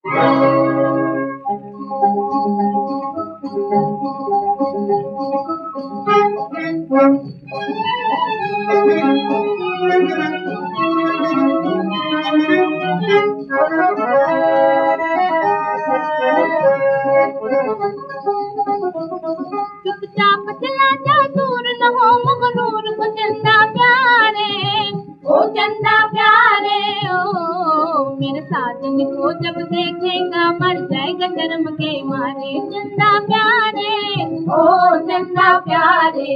चुपचाप चला जा, दूर न हो मगरूर को चंदा प्यारे, ओ चंदा प्यारे। ओ मेरे साजन को जब देखेगा मर जाएगा शर्म के मारे, चंदा प्यारे, ओ चंदा प्यारे।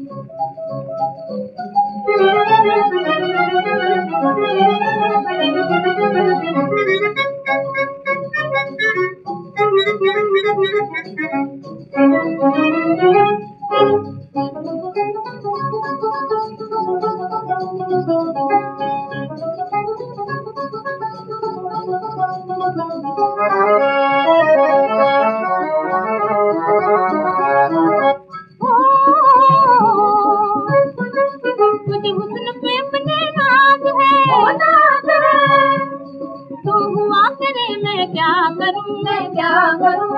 तुझे हुस्न पे अपने नाज है, ओ नाज है, तू हुआ करे मैं क्या करूं, मैं क्या करूं।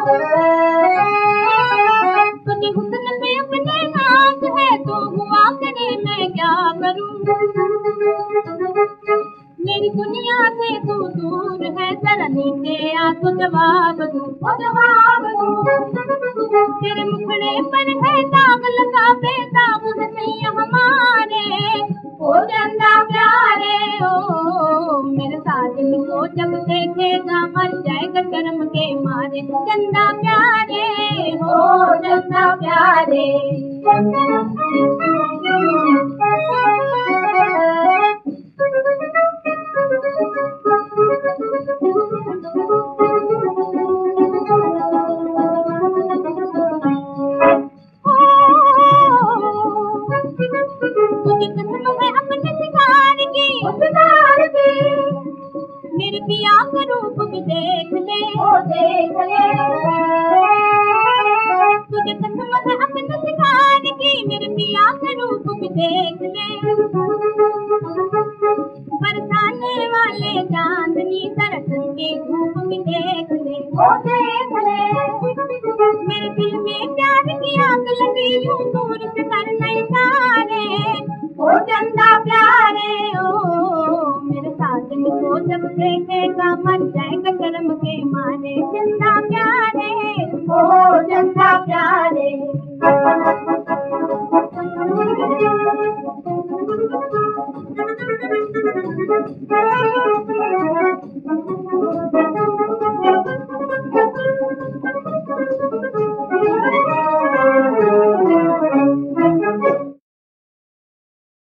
तुझे हुस्न पे अपने नाज है, तू हुआ करे मैं क्या करूं। मेरी दुनिया से तू दूर है, जरा नीचे आ तो जवाब दूं, ओ जवाब दूं। तेरे मुखड़े पर है दाग लगा, बेदाग हंसियां हमारे, ओ चंदा प्यारे। ओ मेरे साजन को जब देखेगा मर जाएगा शर्म के मारे, चंदा प्यारे, ओ चंदा प्यारे। तुझे कसम है अपने सितार की, सितार की, मेरे पिया का रूप भी देख ले, ओ देख ले। तुझे कसम है अपने सितार की, मेरे पिया का रूप भी देख ले। बरसाने वाले चांदनी तरस के धूप भी देख ले, ओ